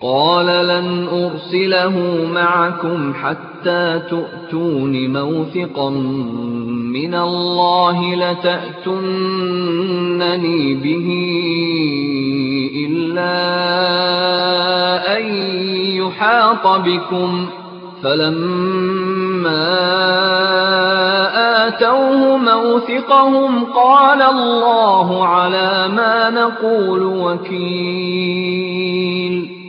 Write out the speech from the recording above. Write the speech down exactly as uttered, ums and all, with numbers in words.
قال لن أرسله معكم حتى تؤتون موثقا من الله لتأتونني به إلا أن يحاط بكم. فلما آتوه موثقهم قال الله على ما نقول وكيل.